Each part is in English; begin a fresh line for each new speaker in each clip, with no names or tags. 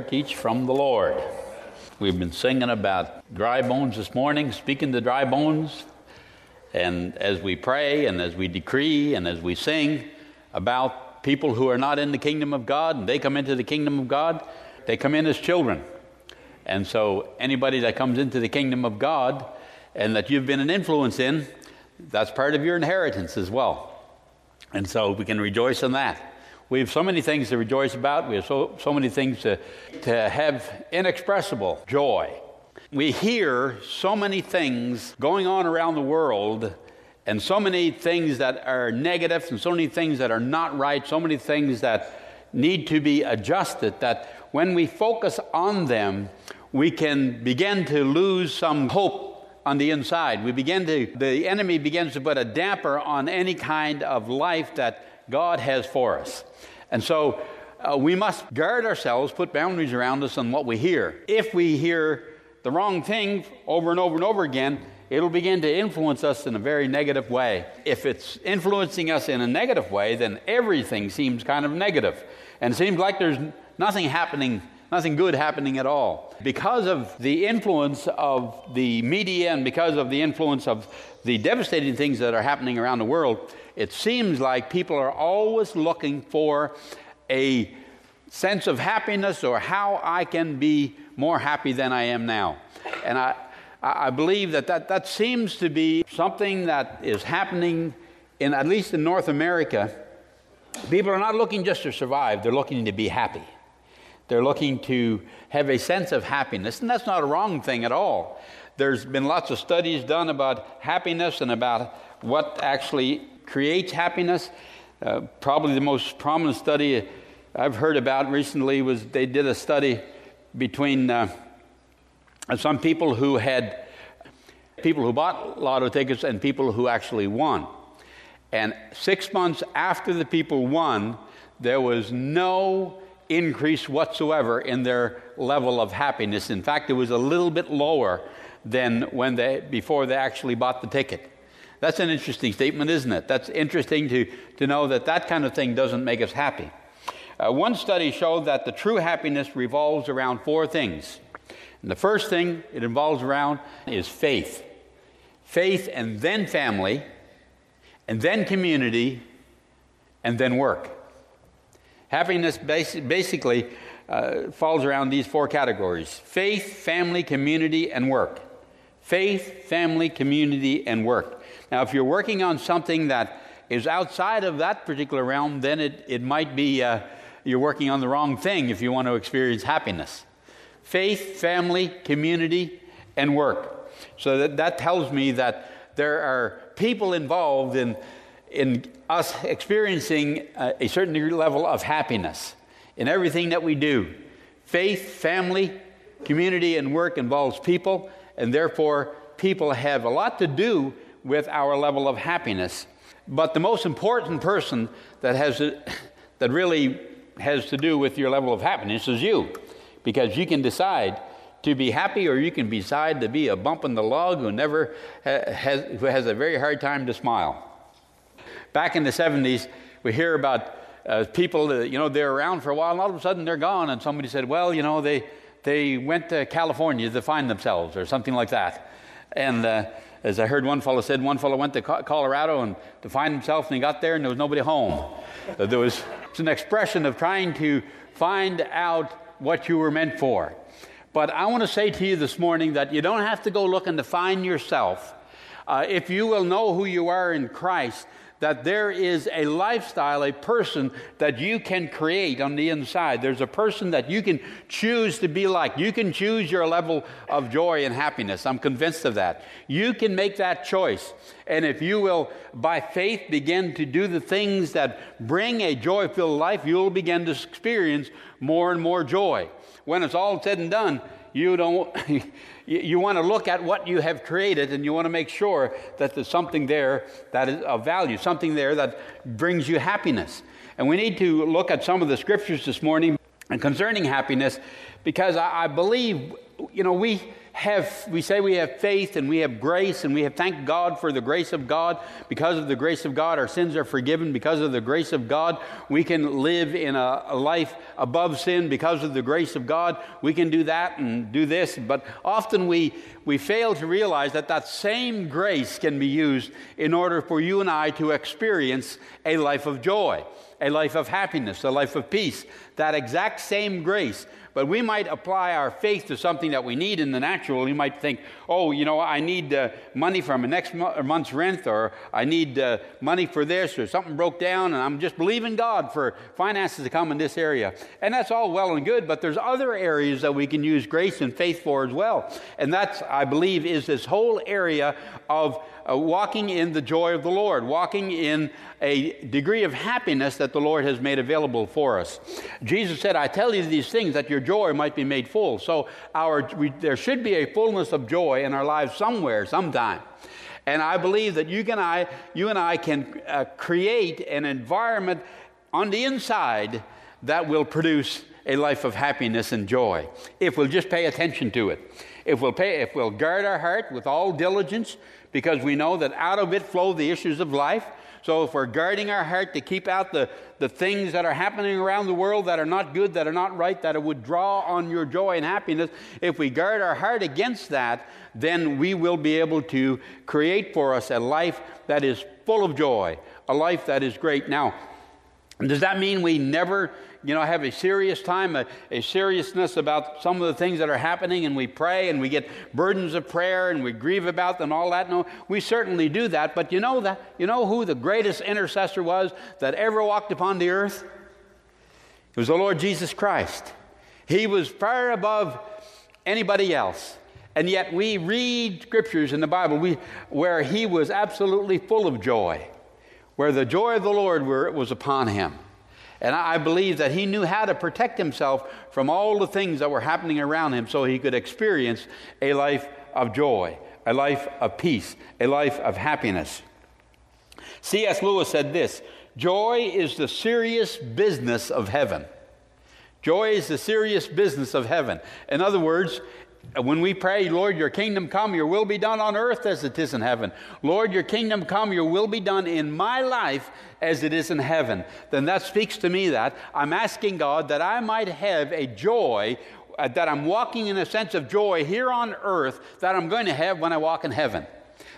heritage from the Lord. We've been singing about dry bones this morning, speaking to dry bones. And as we pray and as we decree and as we sing about people who are not in the kingdom of God and they come into the kingdom of God, they come in as children. And so anybody that comes into the kingdom of God and that you've been an influence in, that's part of your inheritance as well. And so we can rejoice in that. We have so many things to rejoice about. We have so many things to have inexpressible joy. We hear so many things going on around the world, and so many things that are negative, and so many things that are not right, so many things that need to be adjusted, that when we focus on them, we can begin to lose some hope on the inside. The enemy begins to put a damper on any kind of life that God has for us. And so we must guard ourselves, put boundaries around us on what we hear. If we hear the wrong thing over and over and over again, it'll begin to influence us in a very negative way. If it's influencing us in a negative way, then everything seems kind of negative. And it seems like there's nothing good happening at all. Because of the influence of the media and because of the influence of the devastating things that are happening around the world, it seems like people are always looking for a sense of happiness or how I can be more happy than I am now. And I believe that seems to be something that is happening at least in North America. People are not looking just to survive, they're looking to be happy. They're looking to have a sense of happiness, and that's not a wrong thing at all. There's been lots of studies done about happiness and about what actually creates happiness. Probably the most prominent study I've heard about recently was they did a study between some people who bought lotto tickets and people who actually won. And 6 months after the people won, there was no increase whatsoever in their level of happiness. In fact, it was a little bit lower than before they actually bought the ticket. That's an interesting statement, isn't it? That's interesting to know that kind of thing doesn't make us happy. One study showed that the true happiness revolves around four things. And the first thing it involves around is faith. Faith and then family, and then community, and then work. Happiness basically falls around these four categories: faith, family, community, and work. Faith, family, community, and work. Now, if you're working on something that is outside of that particular realm, then it might be you're working on the wrong thing if you want to experience happiness. Faith, family, community, and work. So that tells me that there are people involved in us experiencing a certain level of happiness in everything that we do. Faith, family, community, and work involves people, and therefore people have a lot to do with our level of happiness. But the most important person that really has to do with your level of happiness is you, because you can decide to be happy, or you can decide to be a bump in the log who has a very hard time to smile. Back in the 70s, we hear about people that, they're around for a while, and all of a sudden they're gone, and somebody said, well, they went to California to find themselves, or something like that. And as I heard one fellow said, one fellow went to Colorado and to find himself, and he got there and there was nobody home. It's an expression of trying to find out what you were meant for. But I want to say to you this morning that you don't have to go looking to find yourself. If you will know who you are in Christ, that there is a lifestyle, a person that you can create on the inside. There's a person that you can choose to be like. You can choose your level of joy and happiness. I'm convinced of that. You can make that choice. And if you will, by faith, begin to do the things that bring a joy-filled life, you'll begin to experience more and more joy. When it's all said and done, you want to look at what you have created, and you want to make sure that there's something there that is of value, something there that brings you happiness. And we need to look at some of the scriptures this morning concerning happiness, because I believe, we say we have faith and we have grace and we have thanked God for the grace of God. Because of the grace of God, our sins are forgiven. Because of the grace of God, we can live in a life above sin. Because of the grace of God, we can do that and do this. But often we fail to realize that that same grace can be used in order for you and I to experience a life of joy, a life of happiness, a life of peace. That exact same grace. But we might apply our faith to something that we need in the natural. You might think, oh, I need money for my next month's rent, or I need money for this, or something broke down, and I'm just believing God for finances to come in this area. And that's all well and good, but there's other areas that we can use grace and faith for as well. And that's, I believe, is this whole area of walking in the joy of the Lord, walking in a degree of happiness that the Lord has made available for us. Jesus said, I tell you these things that your joy might be made full. So there should be a fullness of joy in our lives somewhere, sometime. And I believe that you and I can create an environment on the inside that will produce a life of happiness and joy, if we'll just pay attention to it. If we'll guard our heart with all diligence, because we know that out of it flow the issues of life. So if we're guarding our heart to keep out the things that are happening around the world that are not good, that are not right, that would draw on your joy and happiness, if we guard our heart against that, then we will be able to create for us a life that is full of joy, a life that is great. Now, does that mean we never have a serious time, a seriousness about some of the things that are happening, and we pray and we get burdens of prayer and we grieve about them and all that? No, we certainly do that. But you know who the greatest intercessor was that ever walked upon the earth? It was the Lord Jesus Christ. He was far above anybody else. And yet we read scriptures in the Bible where he was absolutely full of joy, where the joy of the Lord was upon him. And I believe that he knew how to protect himself from all the things that were happening around him so he could experience a life of joy, a life of peace, a life of happiness. C.S. Lewis said this, joy is the serious business of heaven. Joy is the serious business of heaven. In other words, when we pray, Lord, your kingdom come, your will be done on earth as it is in heaven. Lord, your kingdom come, your will be done in my life as it is in heaven. Then that speaks to me that I'm asking God that I might have a joy, that I'm walking in a sense of joy here on earth that I'm going to have when I walk in heaven.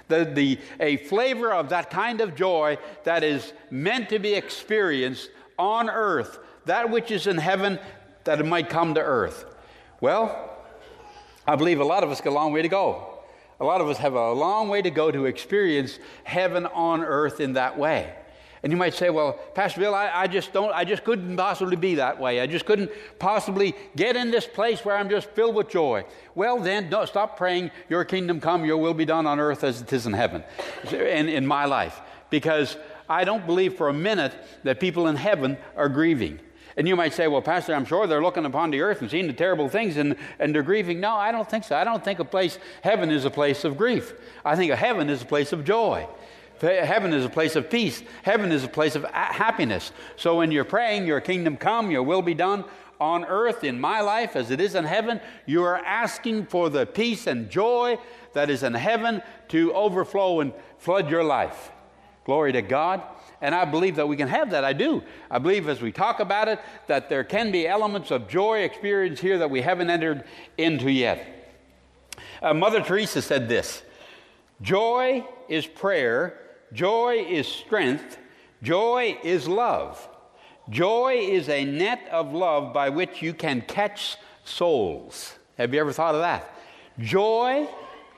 A flavor of that kind of joy that is meant to be experienced on earth, that which is in heaven, that it might come to earth. Well, I believe a lot of us got a long way to go. A lot of us have a long way to go to experience heaven on earth in that way. And you might say, well, Pastor Bill, I just couldn't possibly be that way. I just couldn't possibly get in this place where I'm just filled with joy. Well, then, don't stop praying, your kingdom come, your will be done on earth as it is in heaven, in my life. Because I don't believe for a minute that people in heaven are grieving. And you might say, well, Pastor, I'm sure they're looking upon the earth and seeing the terrible things and they're grieving. No, I don't think so. I don't think heaven is a place of grief. I think heaven is a place of joy. Heaven is a place of peace. Heaven is a place of happiness. So when you're praying, your kingdom come, your will be done on earth in my life as it is in heaven, you are asking for the peace and joy that is in heaven to overflow and flood your life. Glory to God. And I believe that we can have that. I do. I believe as we talk about it that there can be elements of joy experience here that we haven't entered into yet. Mother Teresa said this, joy is prayer, joy is strength, joy is love. Joy is a net of love by which you can catch souls. Have you ever thought of that? Joy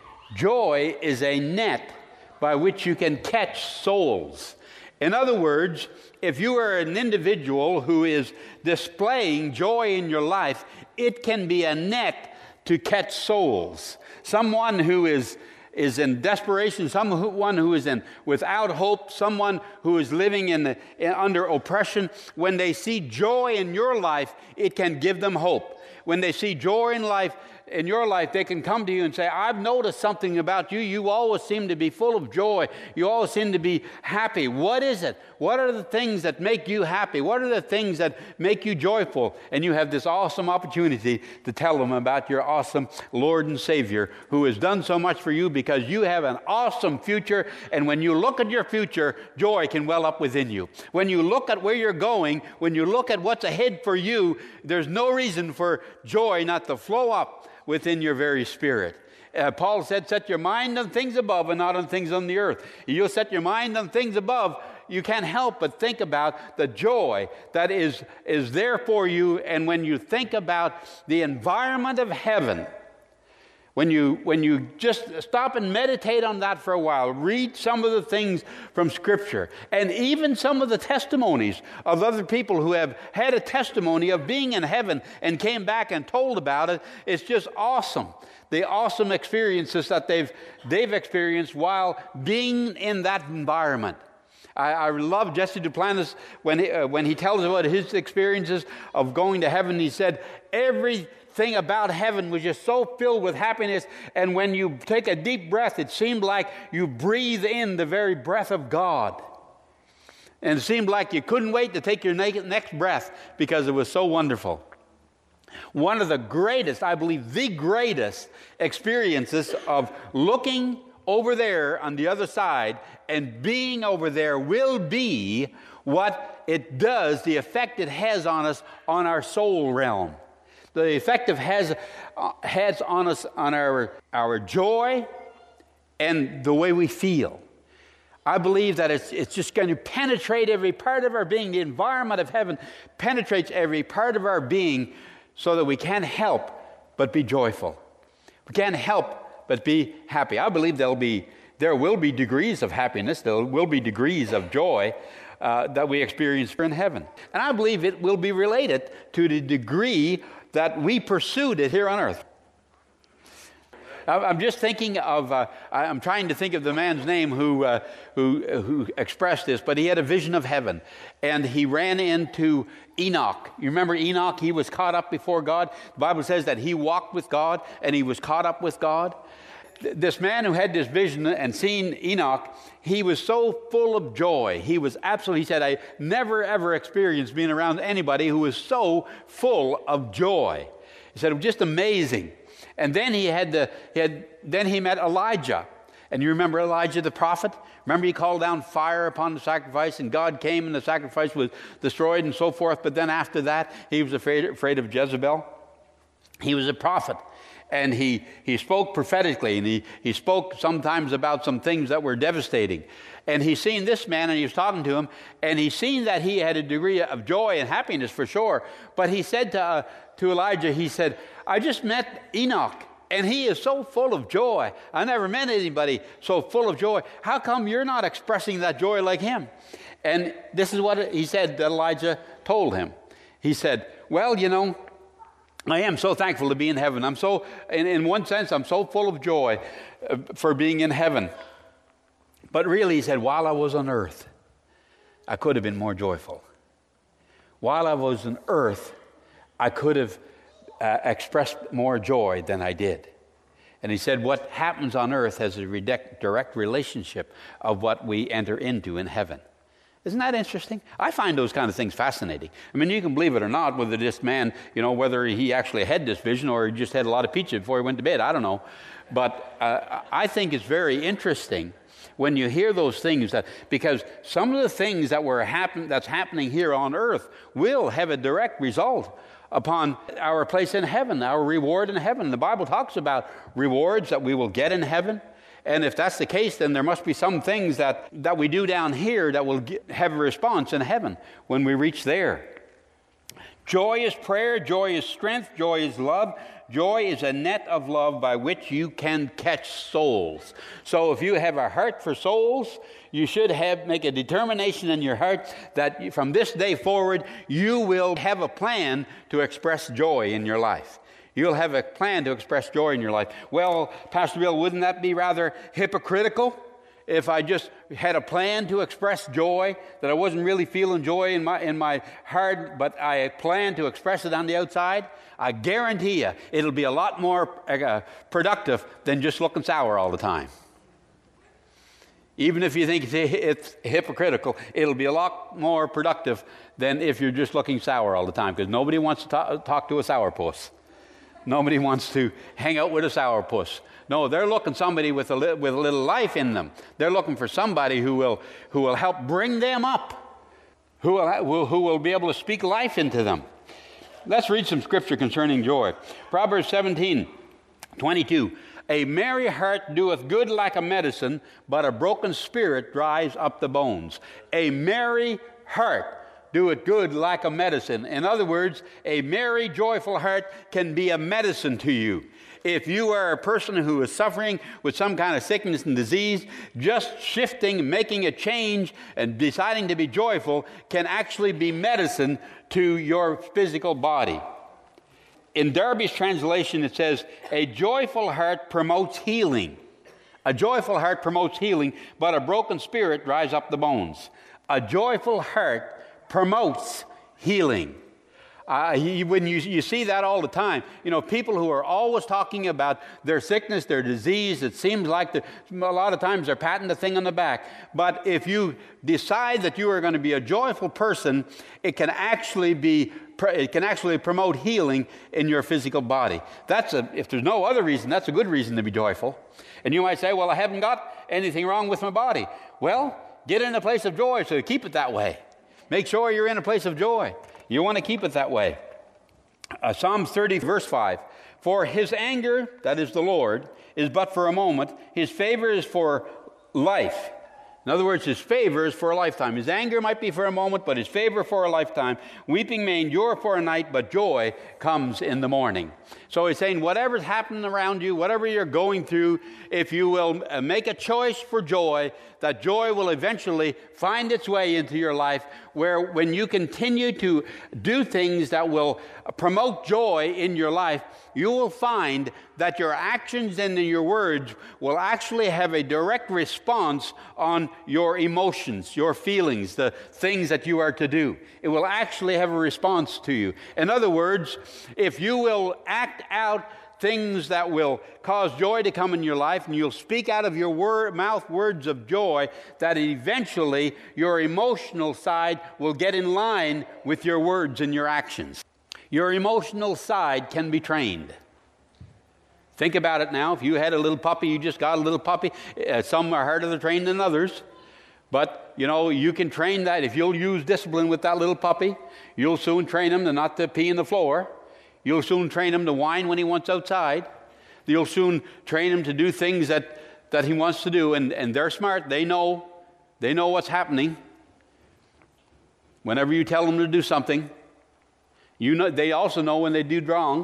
is a net by which you can catch souls. In other words, if you are an individual who is displaying joy in your life, it can be a net to catch souls. Someone who is in desperation, someone who is without hope, someone who is living under oppression, when they see joy in your life, it can give them hope. when they see joy in your life, they can come to you and say, I've noticed something about you. You always seem to be full of joy. You always seem to be happy. What is it? What are the things that make you happy? What are the things that make you joyful? And you have this awesome opportunity to tell them about your awesome Lord and Savior who has done so much for you, because you have an awesome future. And when you look at your future, joy can well up within you. When you look at where you're going, when you look at what's ahead for you, there's no reason for joy not to flow up within your very spirit. Paul said, set your mind on things above and not on things on the earth. You'll set your mind on things above, you can't help but think about the joy that is there for you. And when you think about the environment of heaven, when you just stop and meditate on that for a while, read some of the things from Scripture, and even some of the testimonies of other people who have had a testimony of being in heaven and came back and told about it, it's just awesome. The awesome experiences that they've experienced while being in that environment. I love Jesse Duplantis when he tells about his experiences of going to heaven. He said, everything about heaven was just so filled with happiness, and when you take a deep breath, it seemed like you breathe in the very breath of God. And it seemed like you couldn't wait to take your next breath because it was so wonderful. One of the greatest, I believe the greatest experiences of looking over there on the other side and being over there will be what it does, the effect it has on us, on our soul realm. The effect it has on us, on our joy and the way we feel. I believe that it's just going to penetrate every part of our being. The environment of heaven penetrates every part of our being so that we can't help but be joyful. We can't help but be happy. I believe there will be degrees of happiness, there will be degrees of joy that we experience in heaven. And I believe it will be related to the degree that we pursued it here on earth. I'm just thinking of, I'm trying to think of the man's name who expressed this, but he had a vision of heaven, and he ran into Enoch. You remember Enoch? He was caught up before God. The Bible says that he walked with God, and he was caught up with God. This man who had this vision and seen Enoch, he was so full of joy. He said, I never ever experienced being around anybody who was so full of joy. He said, it was just amazing. And then then he met Elijah. And you remember Elijah the prophet? Remember he called down fire upon the sacrifice, and God came and the sacrifice was destroyed and so forth. But then after that, he was afraid of Jezebel. He was a prophet. And he spoke prophetically, and he spoke sometimes about some things that were devastating. And he's seen this man, and he was talking to him, and he's seen that he had a degree of joy and happiness for sure. But he said to Elijah, he said, I just met Enoch, and he is so full of joy. I never met anybody so full of joy. How come you're not expressing that joy like him? And this is what he said that Elijah told him. He said, well, I am so thankful to be in heaven. I'm so, in one sense, I'm so full of joy for being in heaven. But really, he said, while I was on earth, I could have been more joyful. While I was on earth, I could have expressed more joy than I did. And he said, what happens on earth has a direct relationship of what we enter into in heaven. Isn't that interesting? I find those kind of things fascinating. I mean, you can believe it or not, whether this man, whether he actually had this vision or he just had a lot of pizza before he went to bed. I don't know. But I think it's very interesting when you hear those things, because some of the things that's happening here on earth will have a direct result upon our place in heaven, our reward in heaven. The Bible talks about rewards that we will get in heaven. And if that's the case, then there must be some things that we do down here that will have a response in heaven when we reach there. Joy is prayer, joy is strength, joy is love. Joy is a net of love by which you can catch souls. So if you have a heart for souls, you should make a determination in your heart that from this day forward, you will have a plan to express joy in your life. You'll have a plan to express joy in your life. Well, Pastor Bill, wouldn't that be rather hypocritical if I just had a plan to express joy, that I wasn't really feeling joy in my heart, but I planned to express it on the outside, I guarantee you it'll be a lot more productive than just looking sour all the time. Even if you think it's hypocritical, it'll be a lot more productive than if you're just looking sour all the time, because nobody wants to talk to a sourpuss. Nobody wants to hang out with a sourpuss. No, they're looking somebody with a little life in them. They're looking for somebody who will help bring them up, who will be able to speak life into them. Let's read some scripture concerning joy. Proverbs 17:22. A merry heart doeth good like a medicine, but a broken spirit dries up the bones. A merry heart doeth good like a medicine. In other words, a merry, joyful heart can be a medicine to you. If you are a person who is suffering with some kind of sickness and disease, just shifting, making a change, and deciding to be joyful can actually be medicine to your physical body. In Darby's translation, it says, a joyful heart promotes healing. A joyful heart promotes healing, but a broken spirit dries up the bones. A joyful heart promotes healing. When you see that all the time, people who are always talking about their sickness, their disease, it seems like a lot of times they're patting the thing on the back. But if you decide that you are going to be a joyful person, it can actually promote healing in your physical body. If there's no other reason, that's a good reason to be joyful. And you might say, well, I haven't got anything wrong with my body. Well, get in a place of joy, so keep it that way. Make sure you're in a place of joy. You want to keep it that way. Psalm 30, verse 5. For his anger, that is the Lord, is but for a moment. His favor is for life. In other words, his favor is for a lifetime. His anger might be for a moment, but his favor for a lifetime. Weeping may endure for a night, but joy comes in the morning. So he's saying whatever's happening around you, whatever you're going through, if you will make a choice for joy, that joy will eventually find its way into your life, where when you continue to do things that will promote joy in your life, you will find that your actions and your words will actually have a direct response on your emotions, your feelings, the things that you are to do. It will actually have a response to you. In other words, if you will act out things that will cause joy to come in your life, and you'll speak out of your mouth words of joy, that eventually your emotional side will get in line with your words and your actions. Your emotional side can be trained. Think about it now. If you had a little puppy, you just got a little puppy. Some are harder to train than others. But, you can train that. If you'll use discipline with that little puppy, you'll soon train him not to pee in the floor. You'll soon train him to whine when he wants outside. You'll soon train him to do things that he wants to do. And they're smart. They know what's happening. Whenever you tell them to do something, they also know when they do wrong.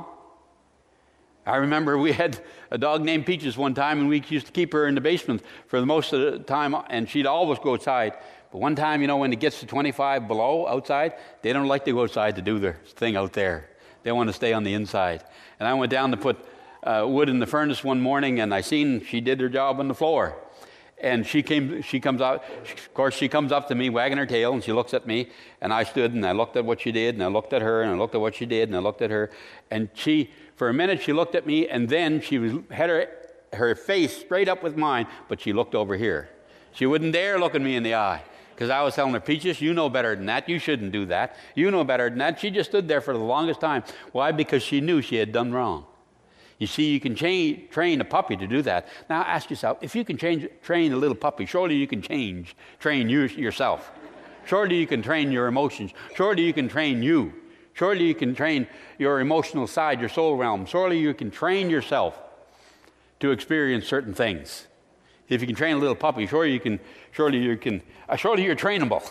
I remember we had a dog named Peaches one time, and we used to keep her in the basement for the most of the time, and she'd always go outside. But one time, when it gets to 25 below outside, they don't like to go outside to do their thing out there. They want to stay on the inside. And I went down to put wood in the furnace one morning, and I seen she did her job on the floor. And she comes out. Of course, she comes up to me wagging her tail, and she looks at me. And I stood, and I looked at what she did, and I looked at her, and I looked at what she did, and I looked at her. And for a minute, she looked at me, and then she had her face straight up with mine, but she looked over here. She wouldn't dare look at me in the eye, because I was telling her, Peaches, you know better than that. You shouldn't do that. You know better than that. She just stood there for the longest time. Why? Because she knew she had done wrong. You see, you can train a puppy to do that. Now ask yourself, if you can train a little puppy, surely you can train yourself. Surely you can train your emotions. Surely you can train you. Surely you can train your emotional side, your soul realm. Surely you can train yourself to experience certain things. If you can train a little puppy, surely you're trainable.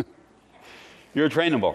You're trainable.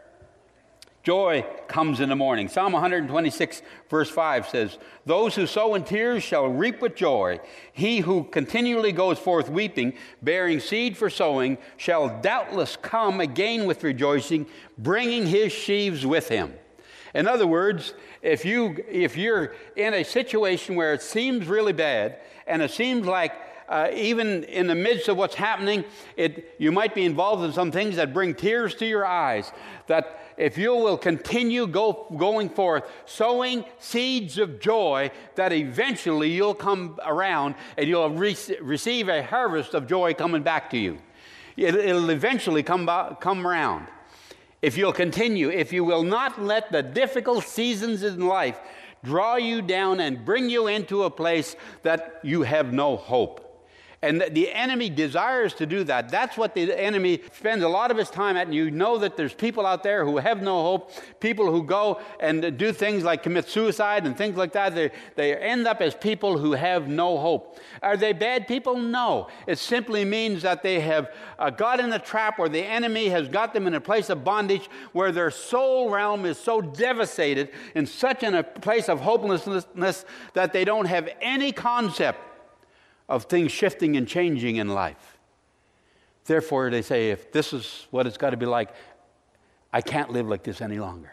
Joy comes in the morning. Psalm 126, verse 5 says, those who sow in tears shall reap with joy. He who continually goes forth weeping, bearing seed for sowing, shall doubtless come again with rejoicing, bringing his sheaves with him. In other words, if you're in a situation where it seems really bad, and it seems like even in the midst of what's happening, you might be involved in some things that bring tears to your eyes. That if you will continue going forth, sowing seeds of joy, that eventually you'll come around and you'll receive a harvest of joy coming back to you. It'll eventually come around. If you'll continue, if you will not let the difficult seasons in life draw you down and bring you into a place that you have no hope. And the enemy desires to do that. That's what the enemy spends a lot of his time at. And you know that there's people out there who have no hope, people who go and do things like commit suicide and things like that. They end up as people who have no hope. Are they bad people? No. It simply means that they have got in a trap where the enemy has got them in a place of bondage where their soul realm is so devastated in such a place of hopelessness that they don't have any concept of things shifting and changing in life. Therefore, they say, if this is what it's got to be like, I can't live like this any longer.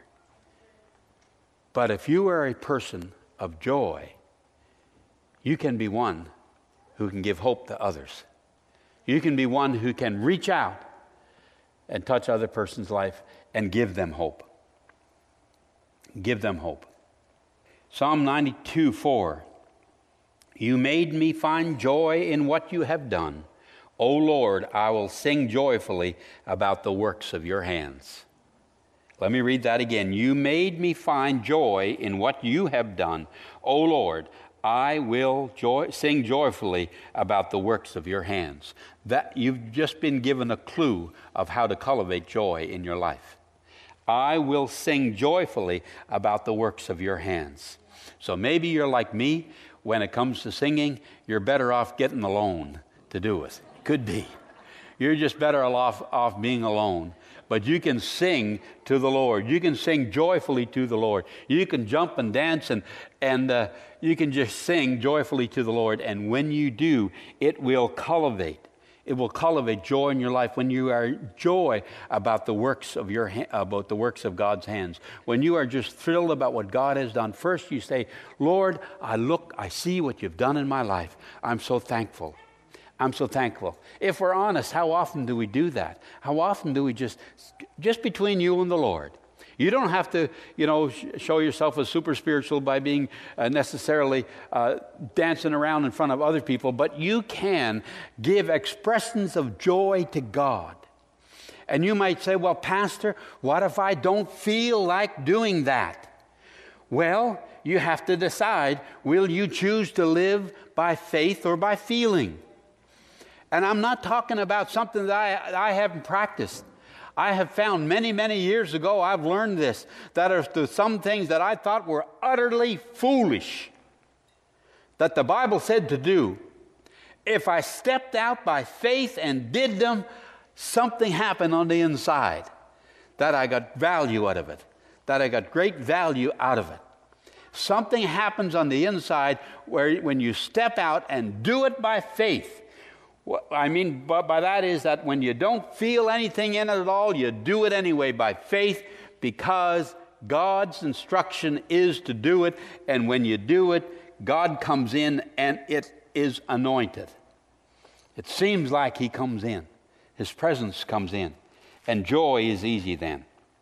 But if you are a person of joy, you can be one who can give hope to others. You can be one who can reach out and touch other person's life and give them hope. Give them hope. Psalm 92:4. You made me find joy in what you have done. O Lord, I will sing joyfully about the works of your hands. Let me read that again. You made me find joy in what you have done. O Lord, I will sing joyfully about the works of your hands. That you've just been given a clue of how to cultivate joy in your life. I will sing joyfully about the works of your hands. So maybe you're like me. When it comes to singing, you're better off getting alone to do it. Could be. You're just better off being alone. But you can sing to the Lord. You can sing joyfully to the Lord. You can jump and dance and you can just sing joyfully to the Lord. And when you do, it will cultivate. It will cultivate joy in your life when you are joy about the works of about the works of God's hands. When you are just thrilled about what God has done. First you say, Lord, I see what you've done in my life. I'm so thankful. I'm so thankful. If we're honest, how often do we do that? How often do we just between you and the Lord? You don't have to, show yourself as super spiritual by being necessarily dancing around in front of other people, but you can give expressions of joy to God. And you might say, well, Pastor, what if I don't feel like doing that? Well, you have to decide, will you choose to live by faith or by feeling? And I'm not talking about something that I haven't practiced. I have found many, many years ago, I've learned this, that are some things that I thought were utterly foolish, that the Bible said to do. If I stepped out by faith and did them, something happened on the inside, that I got value out of it, that I got great value out of it. Something happens on the inside where when you step out and do it by faith. What I mean by that is that when you don't feel anything in it at all, you do it anyway by faith because God's instruction is to do it. And when you do it, God comes in and it is anointed. It seems like He comes in. His presence comes in. And joy is easy then.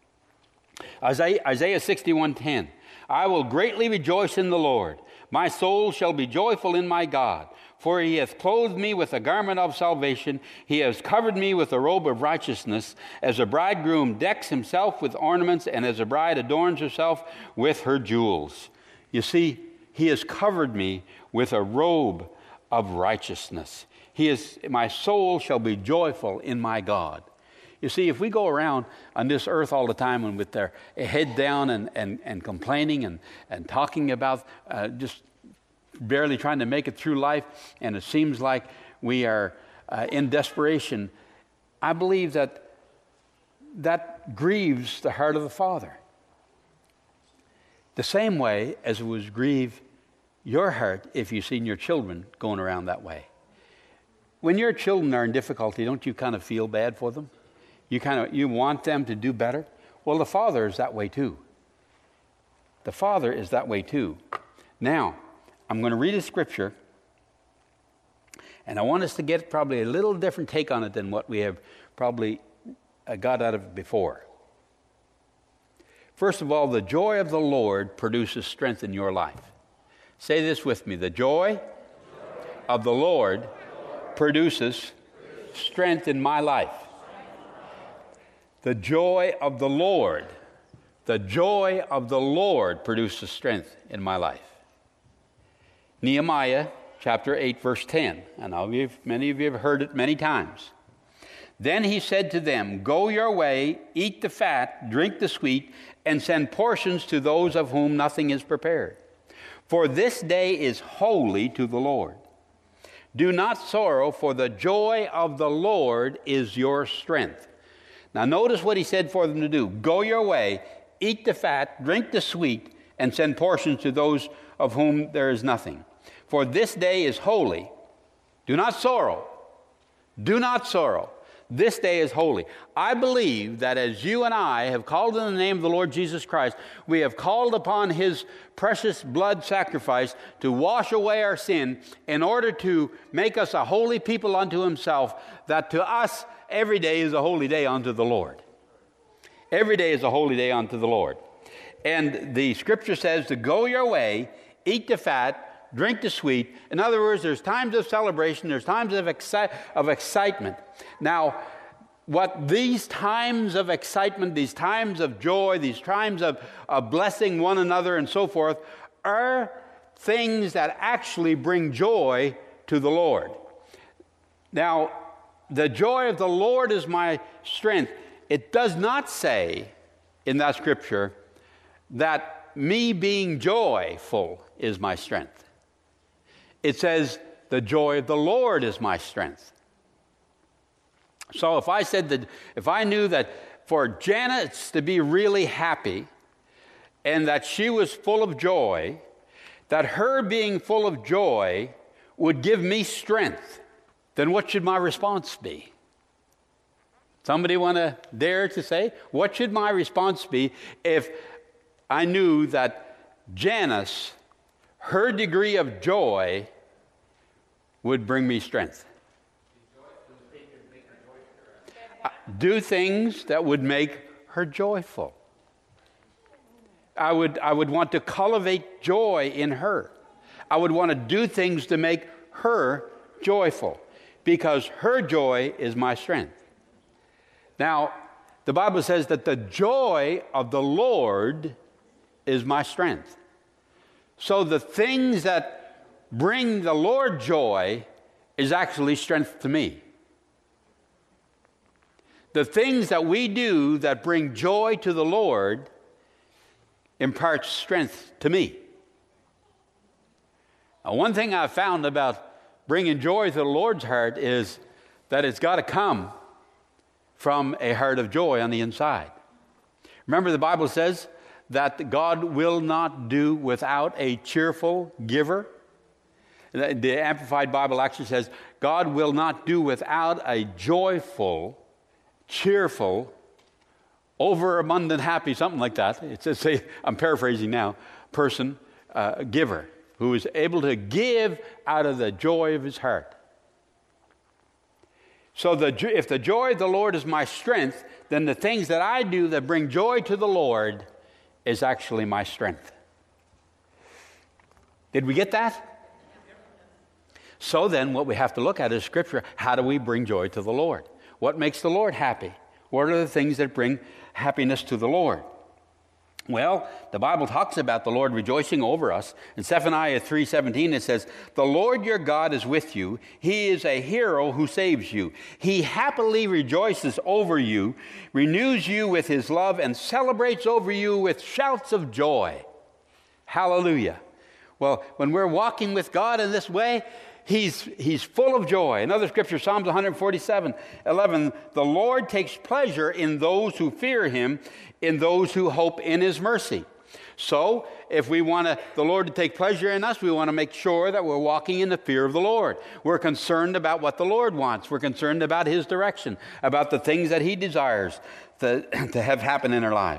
Isaiah 61:10. I will greatly rejoice in the Lord. My soul shall be joyful in my God. For He hath clothed me with a garment of salvation. He has covered me with a robe of righteousness. As a bridegroom decks himself with ornaments, and as a bride adorns herself with her jewels. You see, He has covered me with a robe of righteousness. My soul shall be joyful in my God. You see, if we go around on this earth all the time and with their head down and complaining and talking about just barely trying to make it through life, and it seems like we are in desperation, I believe that grieves the heart of the Father. The same way as it would grieve your heart if you've seen your children going around that way. When your children are in difficulty, don't you kind of feel bad for them? You want them to do better? Well, the Father is that way too. The Father is that way too. Now, I'm going to read a scripture, And I want us to get probably a little different take on it than what we have probably got out of it before. First of all, the joy of the Lord produces strength in your life. Say this with me. The joy of the Lord produces strength in my life. The joy of the Lord produces strength in my life. Nehemiah chapter 8, verse 10. And many of you have heard it many times. Then he said to them, "Go your way, eat the fat, drink the sweet, and send portions to those of whom nothing is prepared. For this day is holy to the Lord. Do not sorrow, for the joy of the Lord is your strength." Now notice what he said for them to do. Go your way, eat the fat, drink the sweet, and send portions to those of whom there is nothing. For this day is holy. Do not sorrow. Do not sorrow. This day is holy. I believe that as you and I have called in the name of the Lord Jesus Christ, we have called upon his precious blood sacrifice to wash away our sin in order to make us a holy people unto himself, that to us every day is a holy day unto the Lord. Every day is a holy day unto the Lord. And the scripture says to go your way, eat the fat, drink the sweet. In other words, there's times of celebration, there's times of excitement. Now, what these times of excitement, these times of joy, these times of blessing one another and so forth, are things that actually bring joy to the Lord. Now, the joy of the Lord is my strength. It does not say in that scripture that me being joyful is my strength. It says, the joy of the Lord is my strength. So if I knew that for Janice to be really happy and that she was full of joy, that her being full of joy would give me strength, then what should my response be? Somebody want to dare to say, what should my response be if I knew that Janice, her degree of joy, would bring me strength? Do things that would make her joyful. I would want to cultivate joy in her. I would want to do things to make her joyful, because her joy is my strength. Now, the Bible says that the joy of the Lord is my strength. So the things that bring the Lord joy is actually strength to me. The things that we do that bring joy to the Lord imparts strength to me. Now, one thing I've found about bringing joy to the Lord's heart is that it's got to come from a heart of joy on the inside. Remember, the Bible says that God will not do without a cheerful giver. The Amplified Bible actually says, God will not do without a joyful, cheerful, overabundant, happy, something like that. It says, I'm paraphrasing now, person, giver, who is able to give out of the joy of his heart. So if the joy of the Lord is my strength, then the things that I do that bring joy to the Lord is actually my strength. Did we get that? So then what we have to look at is Scripture. How do we bring joy to the Lord? What makes the Lord happy? What are the things that bring happiness to the Lord? Well, the Bible talks about the Lord rejoicing over us. In Zephaniah 3:17 it says, "The Lord your God is with you. He is a hero who saves you. He happily rejoices over you, renews you with his love, and celebrates over you with shouts of joy." Hallelujah. Well, when we're walking with God in this way, He's full of joy. Another scripture, Psalms 147:11, "The Lord takes pleasure in those who fear him, in those who hope in his mercy." So, if we want the Lord to take pleasure in us, we want to make sure that we're walking in the fear of the Lord. We're concerned about what the Lord wants. We're concerned about his direction, about the things that he desires to have happen in our lives.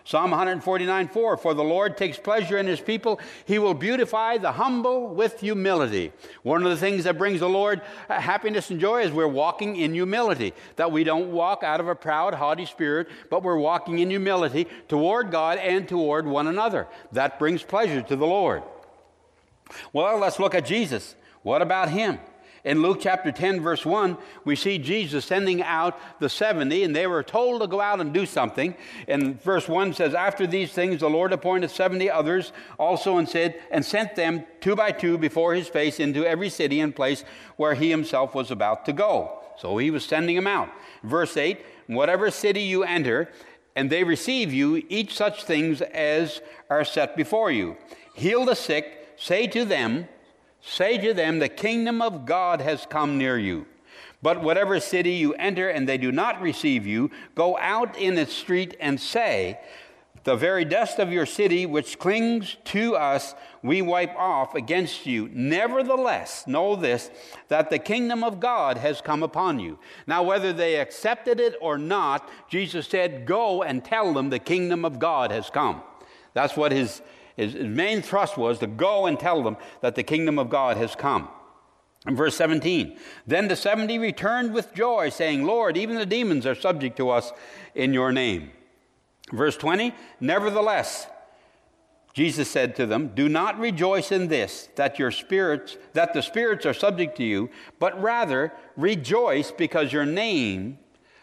Psalm 149:4, for the Lord takes pleasure in his people. He will beautify the humble with humility. One of the things that brings the Lord happiness and joy is we're walking in humility, that we don't walk out of a proud, haughty spirit, but we're walking in humility toward God and toward one another. That brings pleasure to the Lord. Well, let's look at Jesus. What about him? In Luke chapter 10, verse 1, we see Jesus sending out the 70, and they were told to go out and do something. And verse 1 says, after these things, the Lord appointed 70 others also and sent them 2 by 2 before his face into every city and place where he himself was about to go. So he was sending them out. Verse 8, whatever city you enter, and they receive you, eat such things as are set before you. Heal the sick, say to them, the kingdom of God has come near you. But whatever city you enter and they do not receive you, go out in its street and say, the very dust of your city which clings to us, we wipe off against you. Nevertheless, know this, that the kingdom of God has come upon you. Now, whether they accepted it or not, Jesus said, go and tell them the kingdom of God has come. That's what his main thrust was, to go and tell them that the kingdom of God has come. In verse 17, then the 70 returned with joy, saying, Lord, even the demons are subject to us in your name. Verse 20, nevertheless, Jesus said to them, do not rejoice in this, that the spirits are subject to you, but rather rejoice because your names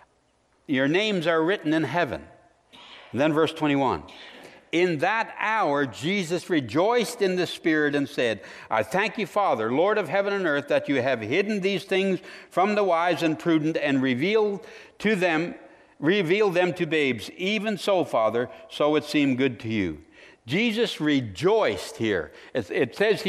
are written in heaven. And then verse 21, in that hour, Jesus rejoiced in the Spirit and said, I thank you, Father, Lord of heaven and earth, that you have hidden these things from the wise and prudent and revealed them to babes. Even so, Father, so it seemed good to you. Jesus rejoiced here. It says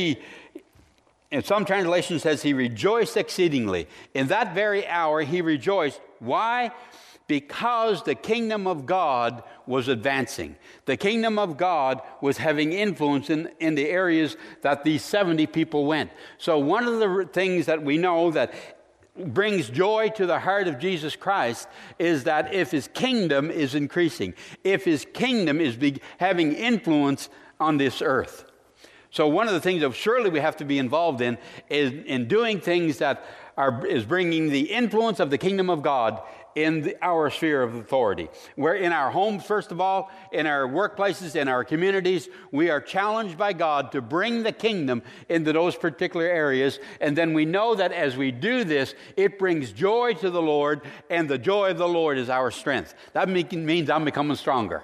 in some translations says he rejoiced exceedingly. In that very hour, he rejoiced. Why? Because the kingdom of God was advancing. The kingdom of God was having influence in the areas that these 70 people went. So one of the things that we know that brings joy to the heart of Jesus Christ is that if his kingdom is increasing, if his kingdom is having influence on this earth. So one of the things that surely we have to be involved in is in doing things that is bringing the influence of the kingdom of God in our sphere of authority. We're in our homes, first of all, in our workplaces, in our communities. We are challenged by God to bring the kingdom into those particular areas. And then we know that as we do this, it brings joy to the Lord, and the joy of the Lord is our strength. That means I'm becoming stronger.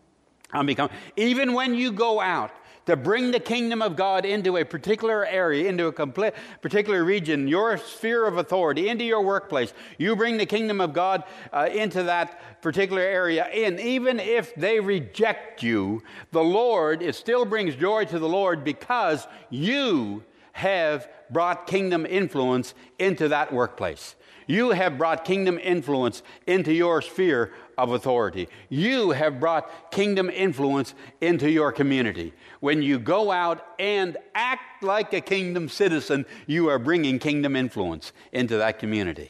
Even when you go out to bring the kingdom of God into a particular area, into a particular region, your sphere of authority, into your workplace. You bring the kingdom of God into that particular area. And even if they reject you, the Lord, it still brings joy to the Lord because you have brought kingdom influence into that workplace. You have brought kingdom influence into your sphere of authority. You have brought kingdom influence into your community. When you go out and act like a kingdom citizen, you are bringing kingdom influence into that community.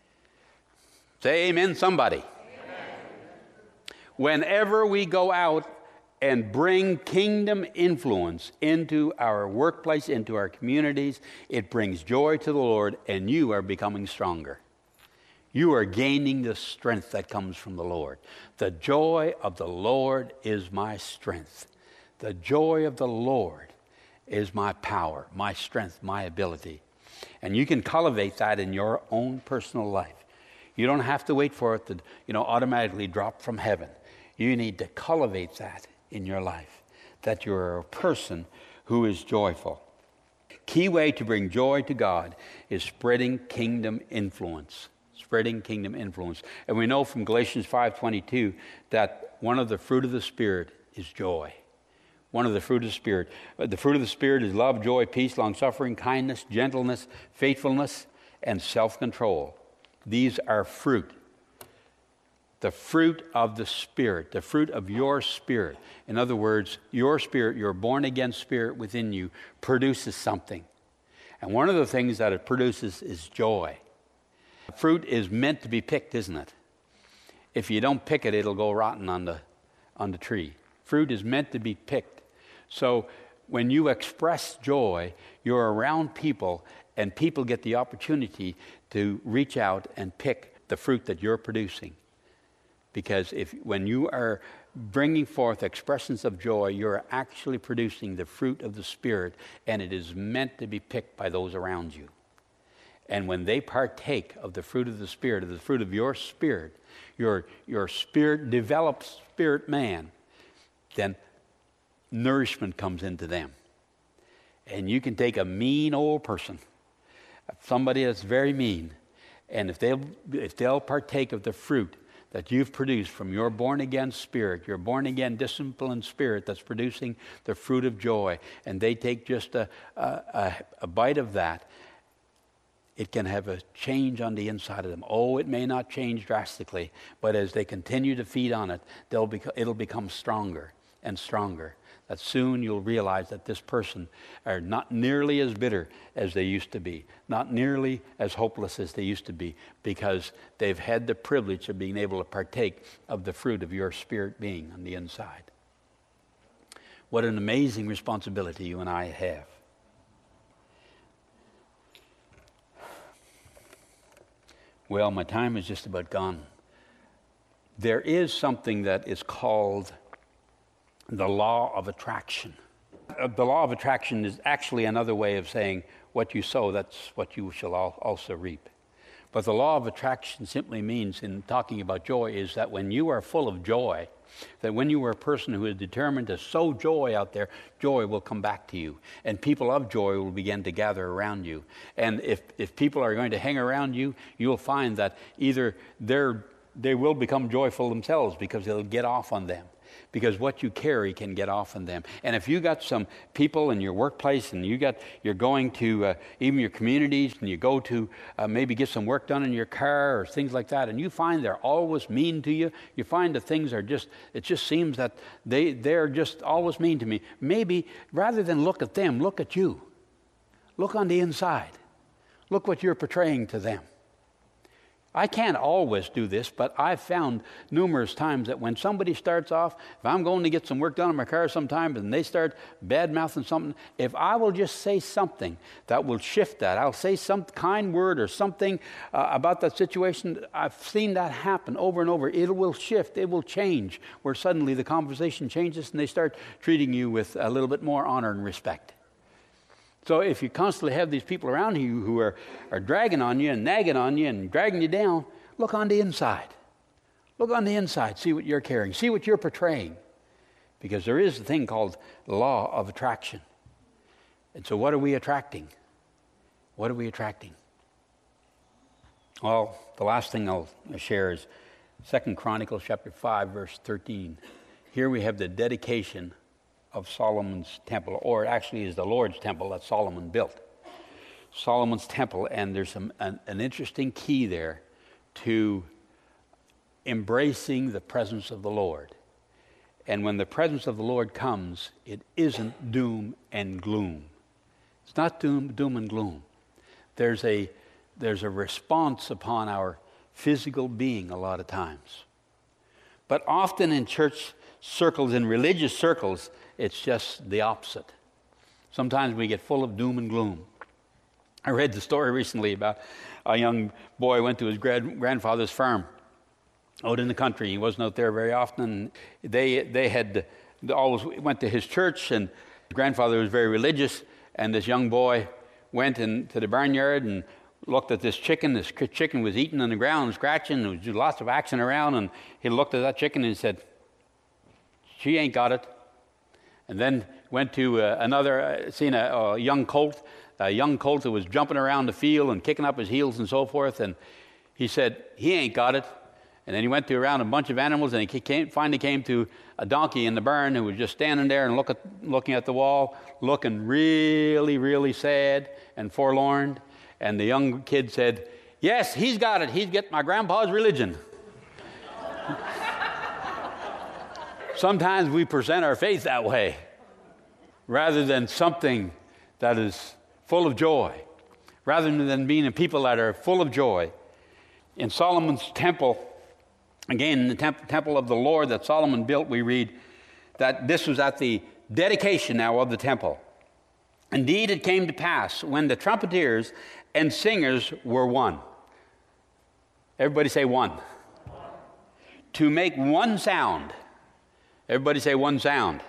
Say amen, somebody. Amen. Whenever we go out and bring kingdom influence into our workplace, into our communities, it brings joy to the Lord, and you are becoming stronger. You are gaining the strength that comes from the Lord. The joy of the Lord is my strength. The joy of the Lord is my power, my strength, my ability. And you can cultivate that in your own personal life. You don't have to wait for it to, automatically drop from heaven. You need to cultivate that in your life, that you're a person who is joyful. Key way to bring joy to God is spreading kingdom influence. Spreading kingdom influence. And we know from Galatians 5:22 that one of the fruit of the Spirit is joy. One of the fruit of the Spirit. The fruit of the Spirit is love, joy, peace, long-suffering, kindness, gentleness, faithfulness, and self-control. These are fruit. The fruit of the Spirit, the fruit of your spirit. In other words, your spirit, your born-again spirit within you, produces something. And one of the things that it produces is joy. Fruit is meant to be picked, isn't it? If you don't pick it, it'll go rotten on on the tree. Fruit is meant to be picked. So when you express joy, you're around people, and people get the opportunity to reach out and pick the fruit that you're producing. Because when you are bringing forth expressions of joy, you're actually producing the fruit of the Spirit, and it is meant to be picked by those around you. And when they partake of the fruit of the Spirit, of the fruit of your spirit, your spirit develops spirit man, then nourishment comes into them. And you can take a mean old person, somebody that's very mean, and if they'll partake of the fruit that you've produced from your born-again spirit, your born-again disciplined spirit that's producing the fruit of joy, and they take just a bite of that, it can have a change on the inside of them. Oh, it may not change drastically, but as they continue to feed on it, it'll become stronger and stronger. That soon you'll realize that this person are not nearly as bitter as they used to be, not nearly as hopeless as they used to be, because they've had the privilege of being able to partake of the fruit of your spirit being on the inside. What an amazing responsibility you and I have. Well, my time is just about gone. There is something that is called the law of attraction. The law of attraction is actually another way of saying what you sow, that's what you shall also reap. But the law of attraction simply means, in talking about joy, is that when you are full of joy, that when you are a person who is determined to sow joy out there, joy will come back to you. And people of joy will begin to gather around you. And if people are going to hang around you, you'll find that either they will become joyful themselves because they'll get off on them. Because what you carry can get off on them. And if you got some people in your workplace, and you're going to even your communities, and you go to maybe get some work done in your car or things like that, and you find they're always mean to you, you find that things are it just seems that they're just always mean to me. Maybe rather than look at them, look at you. Look on the inside. Look what you're portraying to them. I can't always do this, but I've found numerous times that when somebody starts off, if I'm going to get some work done on my car sometime and they start bad-mouthing something, if I will just say something that will shift that, I'll say some kind word or something about that situation, I've seen that happen over and over. It will shift, it will change, where suddenly the conversation changes and they start treating you with a little bit more honor and respect. So if you constantly have these people around you who are dragging on you and nagging on you and dragging you down, look on the inside. Look on the inside. See what you're carrying. See what you're portraying. Because there is a thing called the law of attraction. And so what are we attracting? What are we attracting? Well, the last thing I'll share is 2 Chronicles chapter 5, verse 13. Here we have the dedication of Solomon's temple, or it actually is the Lord's temple that Solomon built. Solomon's temple, and there's an interesting key there to embracing the presence of the Lord. And when the presence of the Lord comes, it isn't doom and gloom. It's not doom and gloom. There's a response upon our physical being a lot of times. But often in church circles, in religious circles, it's just the opposite. Sometimes we get full of doom and gloom. I read the story recently about a young boy went to his grandfather's farm out in the country. He wasn't out there very often. They had always went to his church, and his grandfather was very religious, and this young boy went into the barnyard and looked at this chicken. This chicken was eating on the ground, scratching. There was lots of action around, and he looked at that chicken and said, "She ain't got it." And then went to seen a young colt that was jumping around the field and kicking up his heels and so forth. And he said, "He ain't got it." And then he went around a bunch of animals, and he finally came to a donkey in the barn who was just standing there and looking at the wall, looking really, really sad and forlorn. And the young kid said, "Yes, he's got it. He's got my grandpa's religion." Sometimes we present our faith that way, rather than something that is full of joy, rather than being a people that are full of joy. In Solomon's temple, Again, in the temple of the Lord that Solomon built, we read that this was at the dedication now of the temple. Indeed, it came to pass when the trumpeters and singers were one. Everybody say one. To make one sound. Everybody say one sound.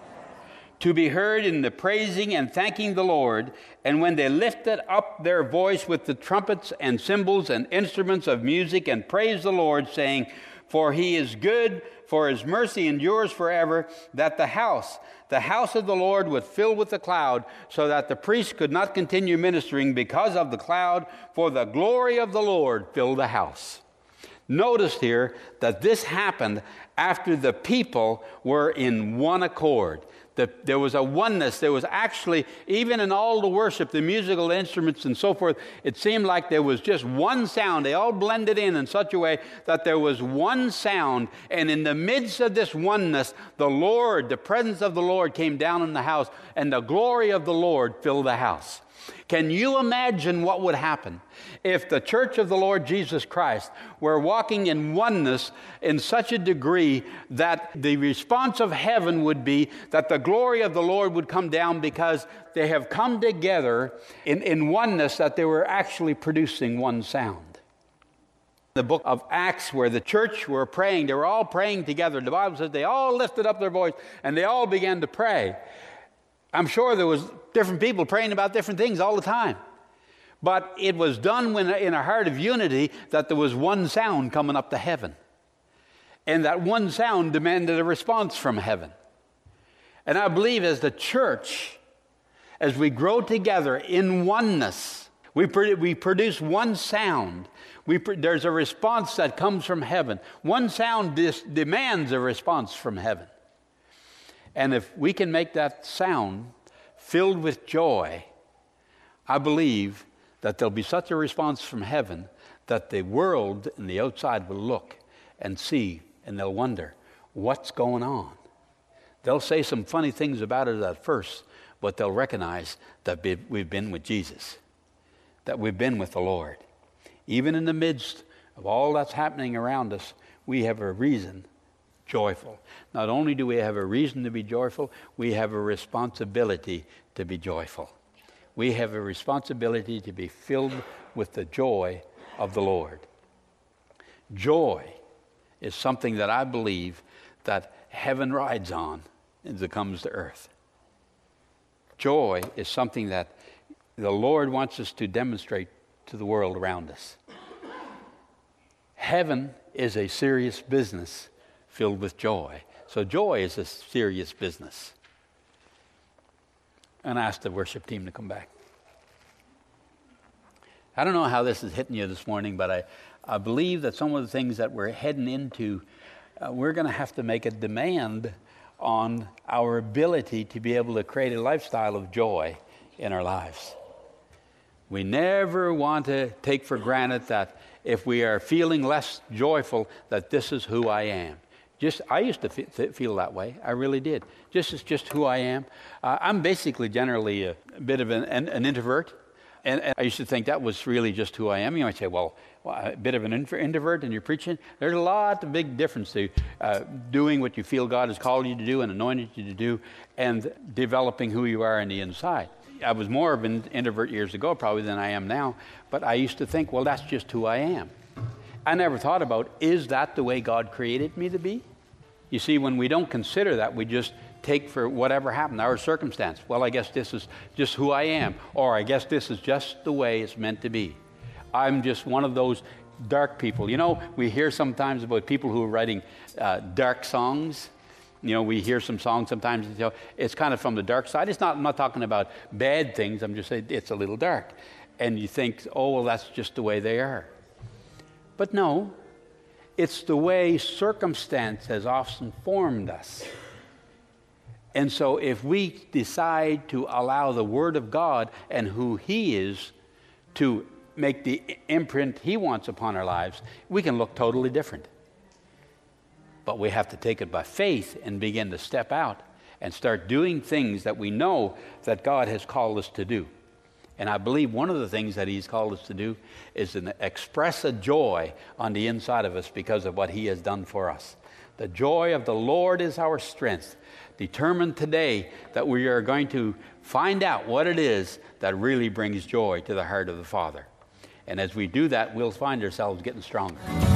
To be heard in the praising and thanking the Lord, and when they lifted up their voice with the trumpets and cymbals and instruments of music and praised the Lord, saying, for he is good, for his mercy endures forever, that the house of the Lord would fill with the cloud, so that the priest could not continue ministering because of the cloud, for the glory of the Lord filled the house. Notice here that this happened after the people were in one accord. There was a oneness. There was actually, even in all the worship, the musical instruments and so forth, it seemed like there was just one sound. They all blended in such a way that there was one sound. And in the midst of this oneness, the presence of the Lord came down in the house, and the glory of the Lord filled the house. Can you imagine what would happen if the church of the Lord Jesus Christ were walking in oneness in such a degree that the response of heaven would be that the glory of the Lord would come down because they have come together in oneness, that they were actually producing one sound? The book of Acts, where the church were praying, they were all praying together. The Bible says they all lifted up their voice and they all began to pray. I'm sure there was different people praying about different things all the time. But it was done in a heart of unity, that there was one sound coming up to heaven. And that one sound demanded a response from heaven. And I believe as the church, as we grow together in oneness, we produce one sound. There's a response that comes from heaven. One sound demands a response from heaven. And if we can make that sound filled with joy, I believe that there'll be such a response from heaven that the world and the outside will look and see, and they'll wonder, what's going on? They'll say some funny things about it at first, but they'll recognize that we've been with Jesus, that we've been with the Lord. Even in the midst of all that's happening around us, we have a reason joyful. Not only do we have a reason to be joyful, we have a responsibility to be joyful. We have a responsibility to be filled with the joy of the Lord. Joy is something that I believe that heaven rides on as it comes to earth. Joy is something that the Lord wants us to demonstrate to the world around us. Heaven is a serious business filled with joy. So joy is a serious business. And I ask the worship team to come back. I don't know how this is hitting you this morning, but I believe that some of the things that we're heading into, we're going to have to make a demand on our ability to be able to create a lifestyle of joy in our lives. We never want to take for granted that if we are feeling less joyful, that this is who I am. I used to feel that way. I really did. It's just who I am. I'm basically generally a bit of an introvert. And I used to think that was really just who I am. You might say, well a bit of an introvert and you're preaching. There's a lot of big difference to doing what you feel God has called you to do and anointed you to do, and developing who you are on the inside. I was more of an introvert years ago probably than I am now, but I used to think, well, that's just who I am. I never thought about, is that the way God created me to be? You see, when we don't consider that, we just take for whatever happened, our circumstance. Well, I guess this is just who I am, or I guess this is just the way it's meant to be. I'm just one of those dark people. You know, we hear sometimes about people who are writing dark songs. You know, we hear some songs sometimes, you know, it's kind of from the dark side. I'm not talking about bad things. I'm just saying it's a little dark. And you think, oh, well, that's just the way they are. But no, it's the way circumstance has often formed us. And so if we decide to allow the Word of God and who He is to make the imprint He wants upon our lives, we can look totally different. But we have to take it by faith and begin to step out and start doing things that we know that God has called us to do. And I believe one of the things that he's called us to do is to express a joy on the inside of us because of what he has done for us. The joy of the Lord is our strength. Determined today that we are going to find out what it is that really brings joy to the heart of the Father. And as we do that, we'll find ourselves getting stronger.